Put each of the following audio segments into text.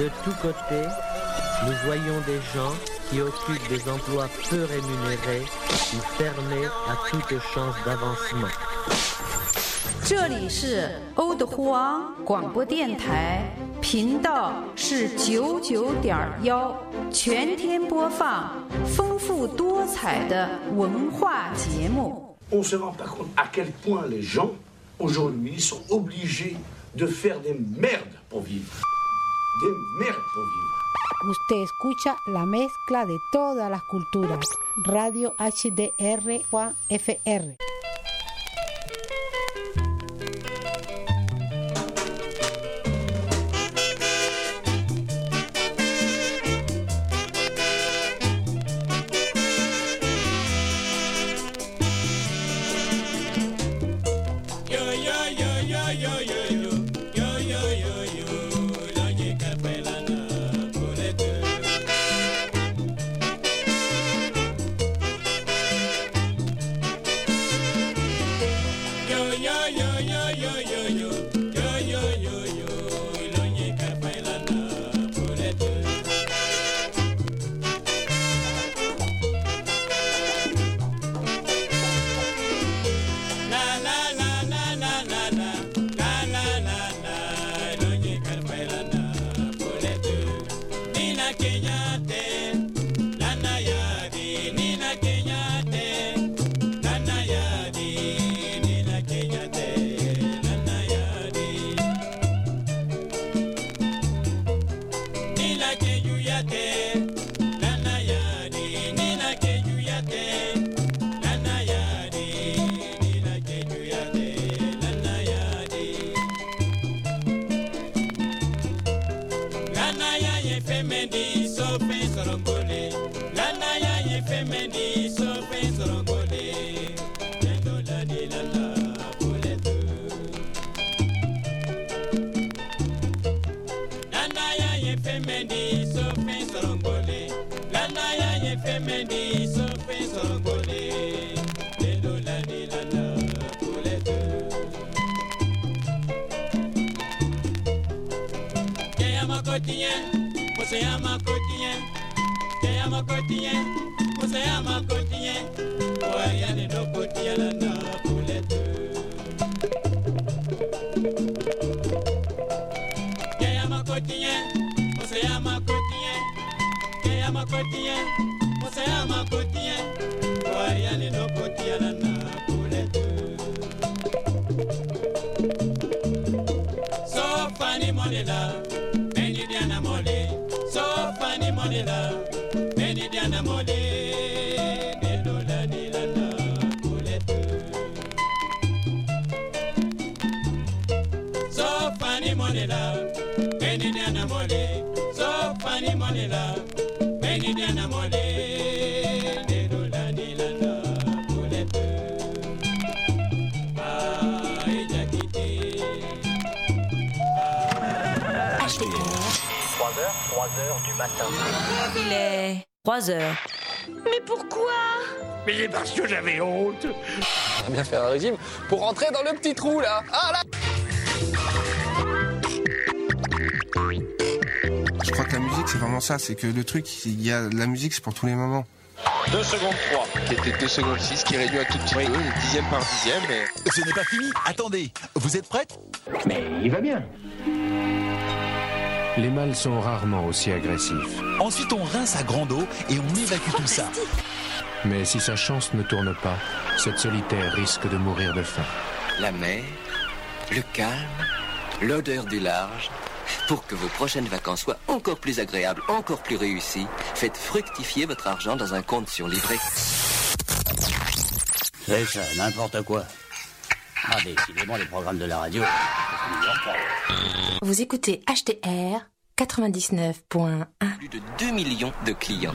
De tous côtés, nous voyons des gens qui occupent des emplois peu rémunérés ou fermés à toute chance d'avancement. 这里是欧的呼昂广播电台，频道是99.1，全天播放丰富多彩的文化节目。 On ne se rend pas compte à quel point les gens aujourd'hui sont obligés de faire des merdes pour vivre. Des merdes pour vivre. Usted escucha la mezcla de todas las culturas. Radio HDR Juan FR. Il est 3 heures. Mais pourquoi? Mais c'est parce que j'avais honte. J'aimerais bien faire un régime pour rentrer dans le petit trou là. Ah là! Je crois que la musique c'est vraiment ça, c'est que le truc, il y a la musique c'est pour tous les moments. 2 secondes 3, qui était 2 secondes 6, qui réduit un tout petit peu, dixième par dixième. Mais... Ce n'est pas fini, attendez, vous êtes prête? Mais il va bien. Les mâles sont rarement aussi agressifs. Ensuite on rince à grande eau et on évacue tout ça. Mais si sa chance ne tourne pas, cette solitaire risque de mourir de faim. La mer, le calme, l'odeur du large. Pour que vos prochaines vacances soient encore plus agréables, encore plus réussies, faites fructifier votre argent dans un compte sur livret. C'est ça, n'importe quoi. Ah, décidément, les programmes de la radio. Vous écoutez HDR 99.1. Plus de 2 millions de clients.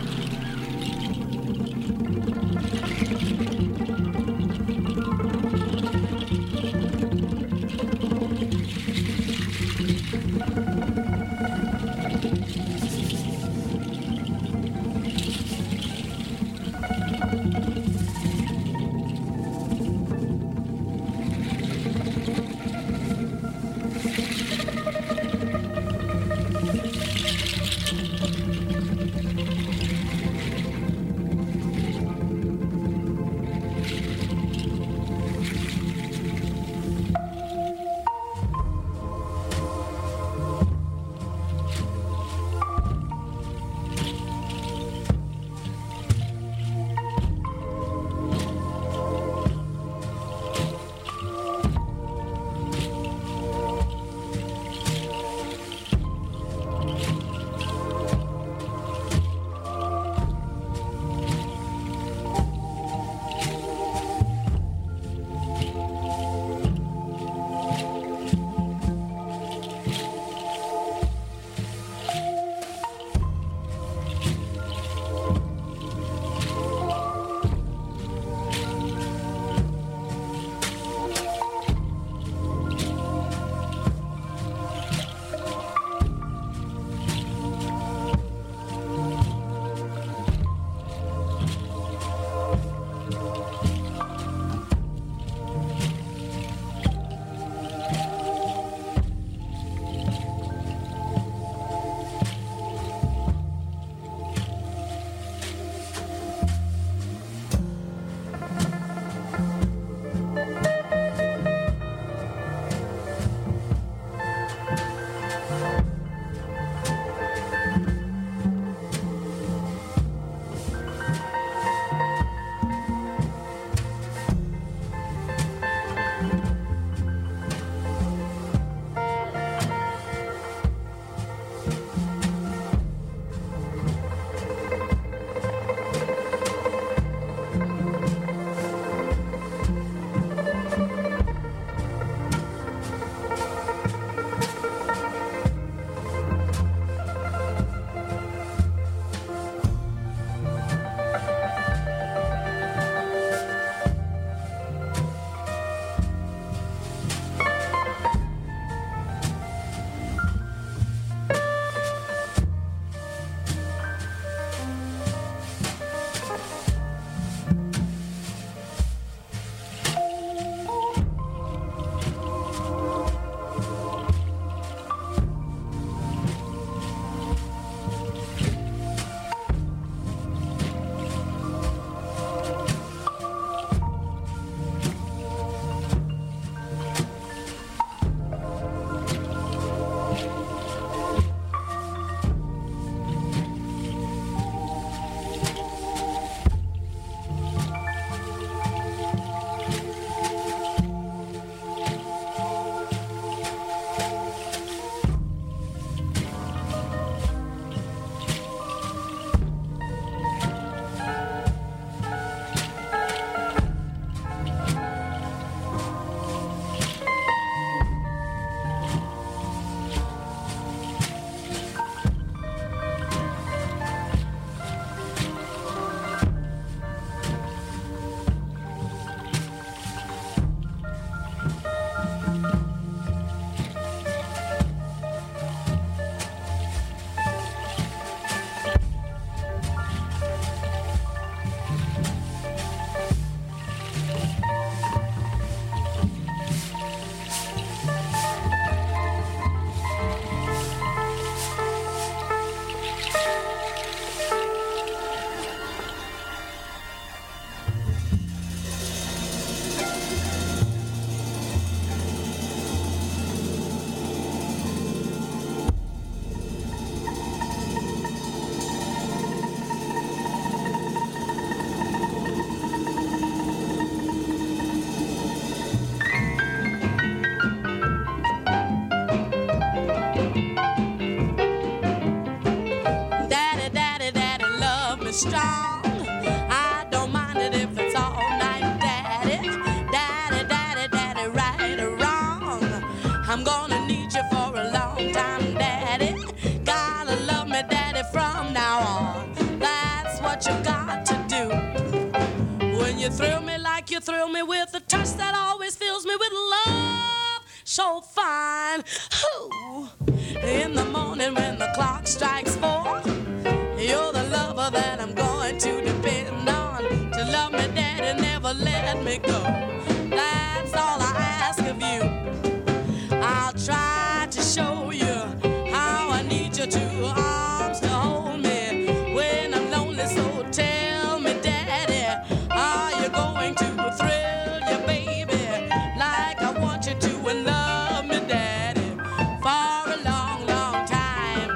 so fine. Ooh. In the morning when the clock strikes 4, you're the lover that I'm going to depend on. To love me, daddy, never let me go. That's all I ask of you. I'll try to show you how I need your 2 arms to hold me when I'm lonely. So tell me, daddy, are you going to thrill your baby like I want you to, and love me, daddy, for a long, long time?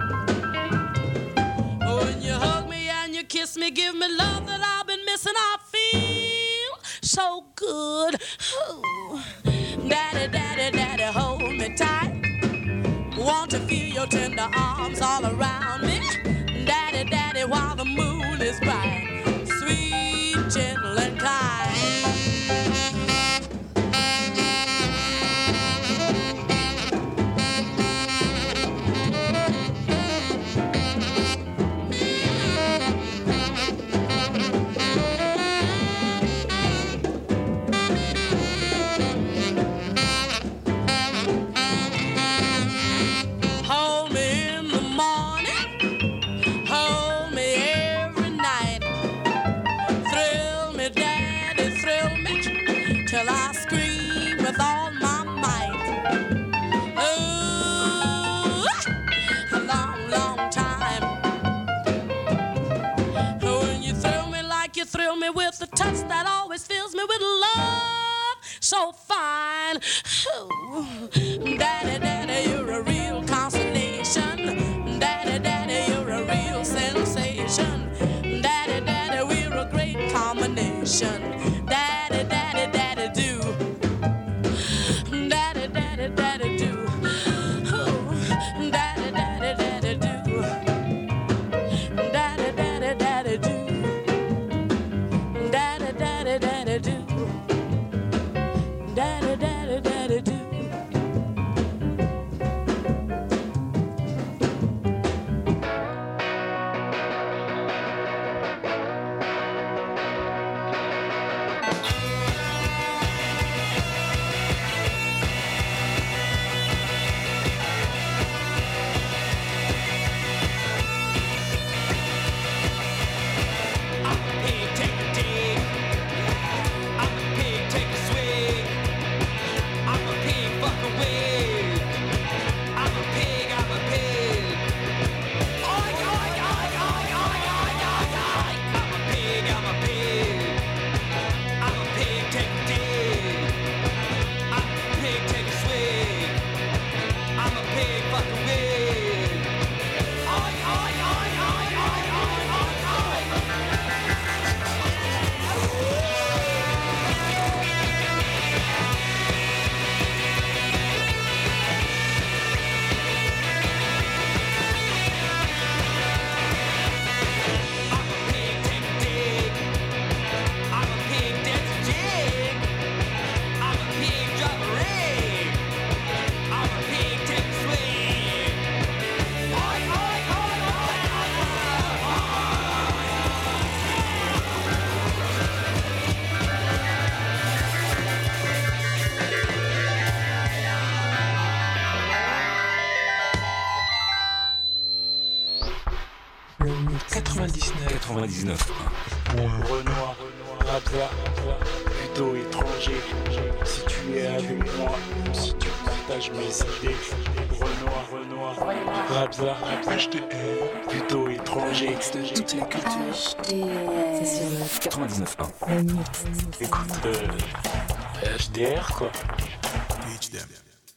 When you hug me and you kiss me, give me love that I've been missing. I feel so good. Ooh. Daddy, daddy, daddy, hold me tight. Want to feel your tender arms all around me. Daddy, daddy, while the moon is bright, sweet, gentle, and kind. Hold me in the morning, hold me every night. Thrill me, daddy, thrill me, till I scream with all my might. Ooh, a long, long time. When you thrill me like you thrill me with the touch that always fills me with love so fine. Ooh, daddy, daddy, you're a real consolation. Daddy, daddy, you're a real sensation. Daddy, daddy, we're a great combination. Daddy, daddy, daddy, do. Daddy, daddy, daddy, do. Ooh, daddy, daddy, daddy, do. Daddy, daddy, daddy, do. Daddy, daddy, daddy, do. Daddy, daddy, daddy, do. Renoir, Rabza, plutôt étranger. Si tu es avec moi, si tu partages mes idées. Renoir, Rabza, HDR, plutôt étranger. Toutes les cultures. C'est sur 99.1. Écoute, HDR quoi. Teach them.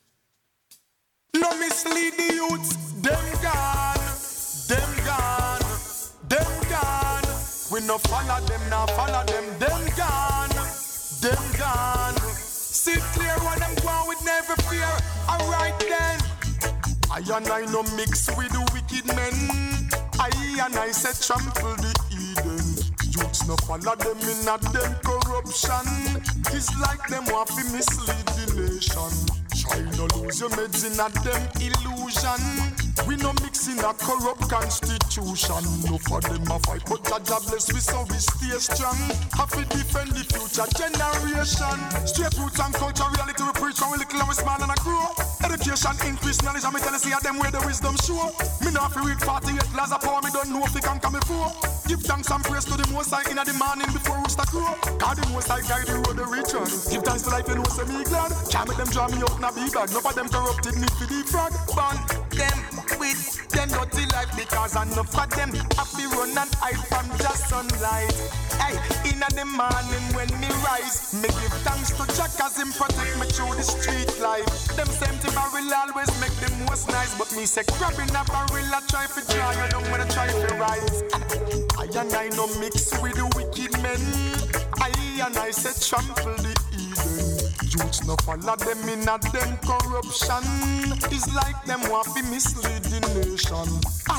No mislead the youths, them gone, them gone, them gone. We no follow them, now follow them, them gone, them gone. See clear what them go with never fear. Alright then, I and I no mix with the wicked men. I and I say trample the Eden. Youths no follow them in a them corruption. It's like them want to mislead the nation. Try no lose your meds in a them illusion. We no mixing a corrupt constitution. No for them a fight, but Jah bless we so we stay strong. Have to defend the future generation. Straight roots and culture, reality we preach when we little and we small and I grow. Education, increase knowledge, and me tell you see them where the wisdom show. Me not fi read 48 laws of power, me don't know if it can come before. Give thanks and praise to the Most High in the morning before rooster crow. God the Most High guide the road the return. Give thanks to life, you know say me glad. Can't make them draw me out in a big bag. None of them corrupted need to defrag. Burn them with them dirty life because enough of them happy run and hide from just sunlight. Hey, in the morning when me rise, me give thanks to Jah 'cause him protect me through the street life. Them same to barrel always make them most nice, but me say grabbing a barrel I try to draw you down when I try to rise. I and I no mix with the wicked men. I and I say trample the Eden. Youths no follow them in a them corruption. It's like them want to mislead the nation.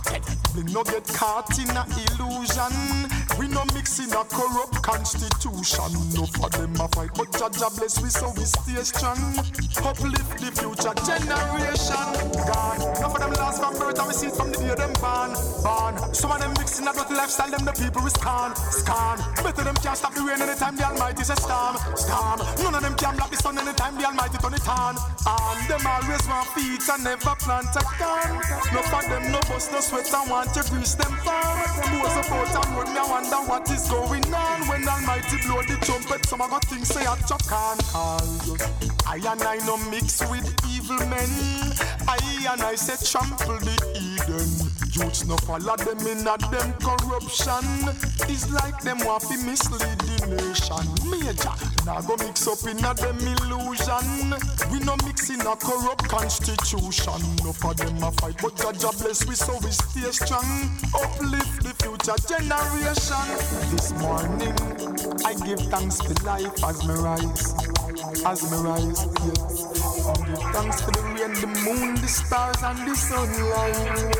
We no get caught in a illusion. We no mix in a corrupt constitution. No for them a fight, but Jah bless we so we stay strong. Uplift the future generation. God, none of them last from birth and we see it from the day them born. Some of them mix in a dirty lifestyle, them the people we scan. Better them can't stop the rain anytime the Almighty says storm. None of them can block the sun anytime the Almighty turn it on. And them always want feet and never plant a can. No for them no bust no sweat and want to grease them farm. Most support and road me I wonder what is going on. When Almighty blow the trumpet, some of got things say I chop can call. I and I no mix with evil men. I and I say trample the Eden. Youths no follow them in a them corruption. It's like them want to mislead the nation. Major, now go mix up in a them illusion. We no mix in a corrupt constitution. No for them a fight, but Jah bless we so we stay strong. Uplift the future generation. This morning, I give thanks to life as me rise. As me rise, yes. I give thanks for the rain, the moon, the stars, and the sunlight.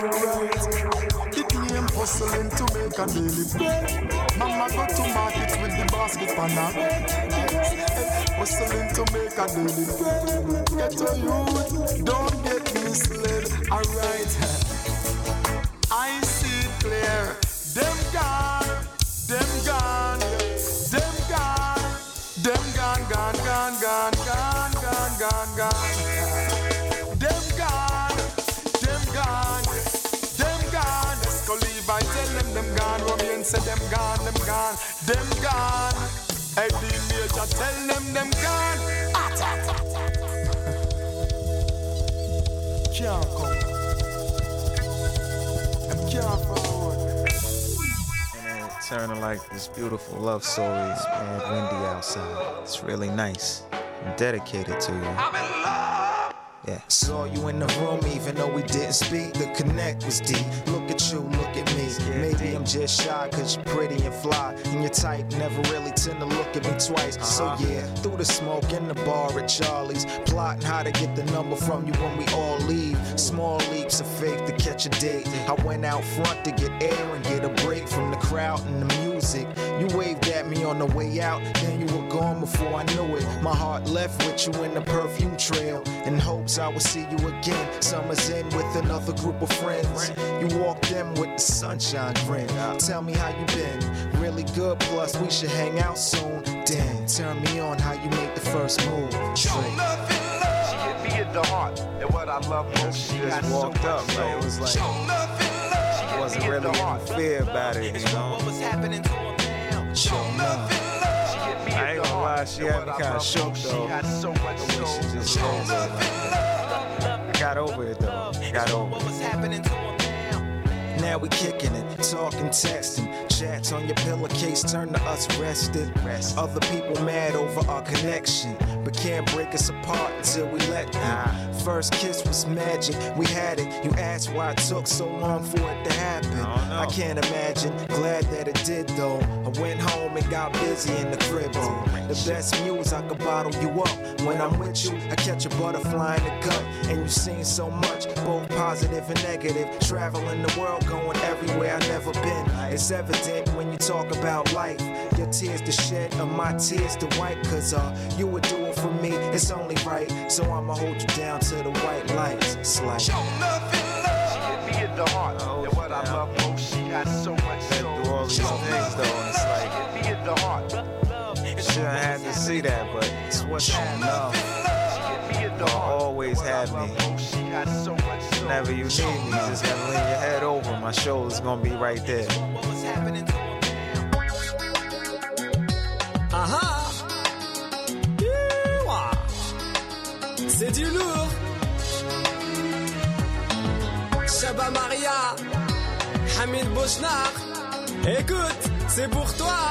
Right. It name hustling to make a daily bread. Mama go to market with the basket on her head. Hustling to make a daily bread. Get a youth, don't get misled. Alright. I see clear. Them gone, them gone, them gone. Them gone, gone, gone, gone, gone, gone, gone, gone. Them gone, them gone, them gone. Let's go leave, I tell them gone. Romeo say them gone, them gone, them gone. Eddie Major tell them gone. Can't come. Them can't forward. Turning like this beautiful love story. It's mad windy outside. It's really nice. I'm dedicated to you. I'm in love. Yeah. Saw you in the room even though we didn't speak. The connect was deep. Look at you, look at me. Maybe I'm just shy cause you're pretty and fly. And your type never really tend to look at me twice. So yeah, through the smoke in the bar at Charlie's. Plotting how to get the number from you when we all leave. Small leaps of faith to catch a date. I went out front to get air and get a break from the crowd and the music. You waved at me on the way out, then you were gone before I knew it. My heart left with you in the perfume trail, in hopes I would see you again. Summer's in with another group of friends. You walked in with the sunshine grin. Tell me how you been, really good, plus we should hang out soon. Damn, turn me on how you make the first move. She hit me in the heart, and what I love most, she just walked up, like it was like I wasn't really in fear about it, you know. What was happening to him now? Show enough. I ain't gonna lie, she had me kinda shook though. She just said I got over it though. Got over it. What was happening to him now? Now we kicking it, talking, texting. Chats on your pillowcase turn to us rested. Other people mad over our connection, but can't break us apart until we let them. First kiss was magic, we had it. You asked why it took so long for it to happen. I can't imagine, glad that it did though. I went home and got busy in the crib. The best muse, I could bottle you up. When I'm with you, I catch a butterfly in the gut. And you've seen so much, both positive and negative. Traveling the world, going everywhere I've never been. It's evident when you talk about life. Your tears to shed or my tears to wipe. Cause you would do it for me, it's only right. So I'ma hold you down to the white lights. It's like show nothing love. She hit me in the heart. And what I love most, she has so much soul. Do all these things though, and it's like she hit me in the heart. Shouldn't have to see that, but it's what's enough. You'll always have me. Whenever you need me, you just gotta lean your head over. My shoulder's gonna be right there. Aha! C'est du lourd. Chaba Maria, Hamid Bouchnar. Écoute, c'est pour toi.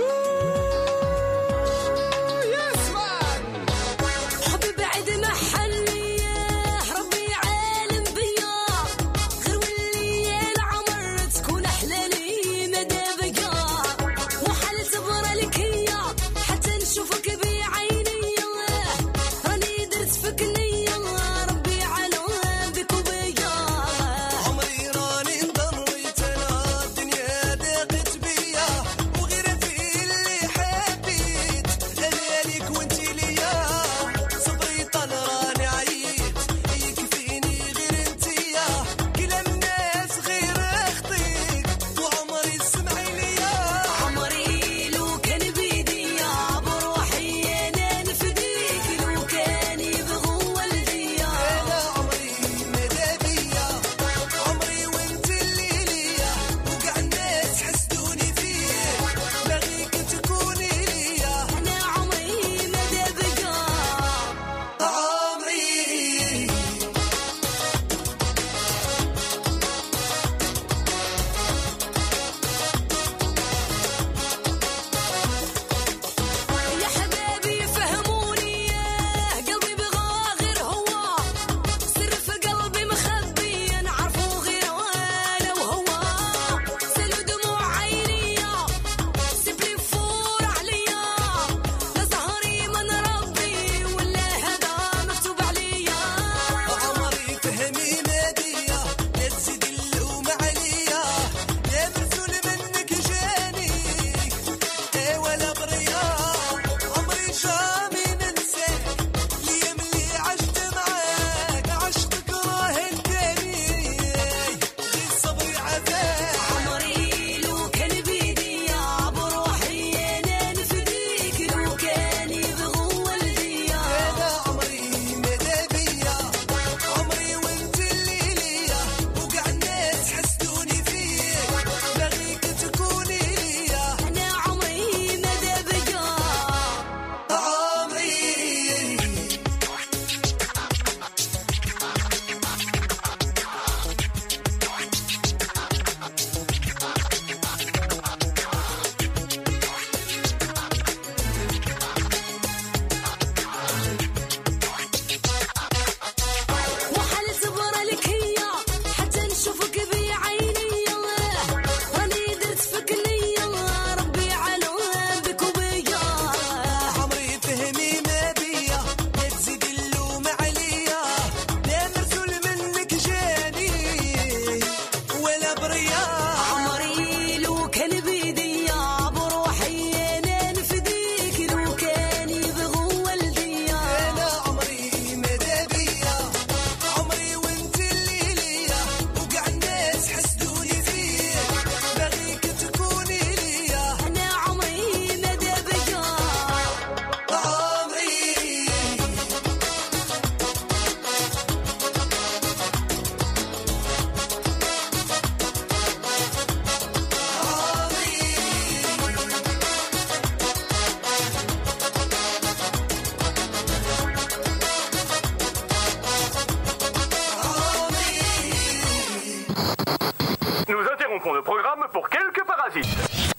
Le programme pour quelques parasites.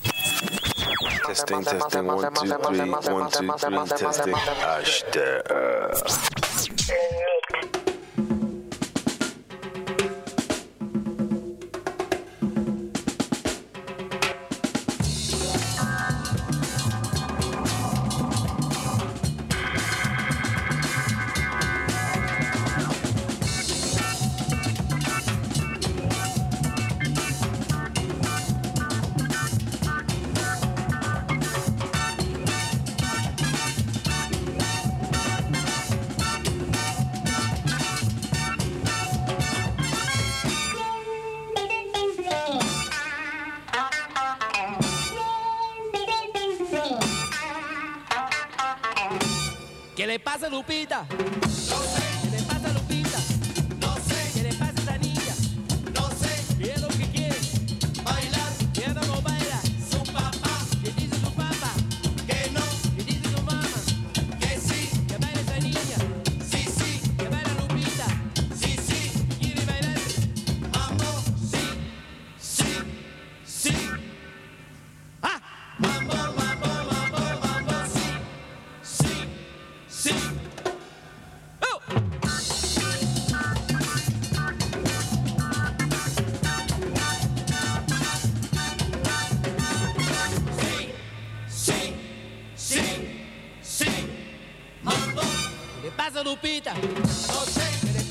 Testing, 1, 2, 3, 1, 2, 3, testing. pasa, Lupita? No sé. ¿Qué le pasa, Lupita? No sé. ¿Qué le pasa a esta niña? No sé. ¿Qué es lo que quiere? Bailar. ¿Y ella no baila? Su papá. ¿Qué dice su papá? Que no. ¿Qué dice su mamá? Que sí. ¿Que baila esa niña? Sí, sí. ¿Que baila Lupita? Sí, sí. ¿Quiere bailar? Mambo. Sí. Sí. Sí. ¡Ah! Mambo, mambo, mambo, mambo. Sí. Sí. Sí. ¡Oh! Sí, sí, sí, sí. Mambo. ¿Qué le pasa, Lupita? No sé. ¿Qué le